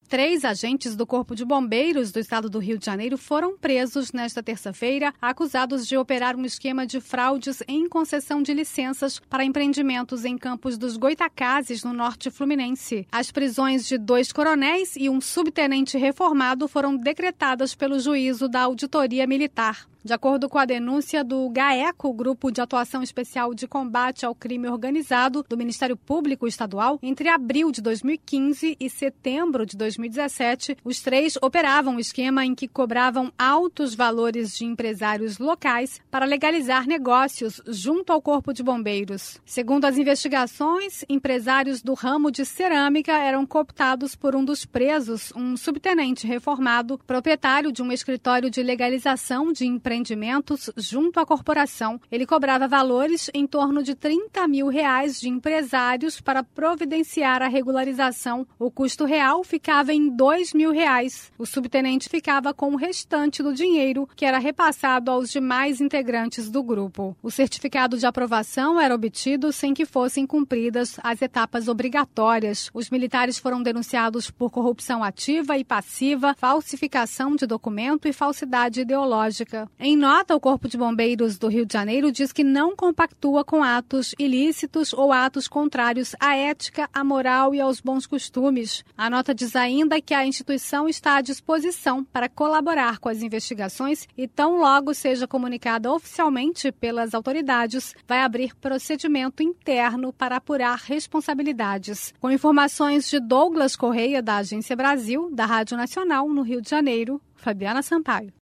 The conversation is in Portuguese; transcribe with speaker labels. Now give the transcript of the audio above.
Speaker 1: 3 agentes do Corpo de Bombeiros do estado do Rio de Janeiro foram presos nesta terça-feira, acusados de operar um esquema de fraudes em concessão de licenças para empreendimentos em Campos dos Goytacazes, no norte fluminense. As prisões de 2 coronéis e um subtenente reformado foram decretadas pelo juízo da Auditoria Militar. De acordo com a denúncia do GAECO, Grupo de Atuação Especial de Combate ao Crime Organizado do Ministério Público Estadual, entre abril de 2015 e setembro de 2017, os 3 operavam um esquema em que cobravam altos valores de empresários locais para legalizar negócios junto ao Corpo de Bombeiros. Segundo as investigações, empresários do ramo de cerâmica eram cooptados por um dos presos, um subtenente reformado, proprietário de um escritório de legalização de empreendimentos junto à corporação. Ele cobrava valores em torno de R$30 mil de empresários para providenciar a regularização. O custo real ficava em R$2 mil. O subtenente ficava com o restante do dinheiro, que era repassado aos demais integrantes do grupo. O certificado de aprovação era obtido sem que fossem cumpridas as etapas obrigatórias. Os militares foram denunciados por corrupção ativa e passiva, falsificação de documento e falsidade ideológica. Em nota, o Corpo de Bombeiros do Rio de Janeiro diz que não compactua com atos ilícitos ou atos contrários à ética, à moral e aos bons costumes. A nota diz ainda que a instituição está à disposição para colaborar com as investigações e, tão logo seja comunicada oficialmente pelas autoridades, vai abrir procedimento interno para apurar responsabilidades. Com informações de Douglas Correia, da Agência Brasil, da Rádio Nacional, no Rio de Janeiro, Fabiana Sampaio.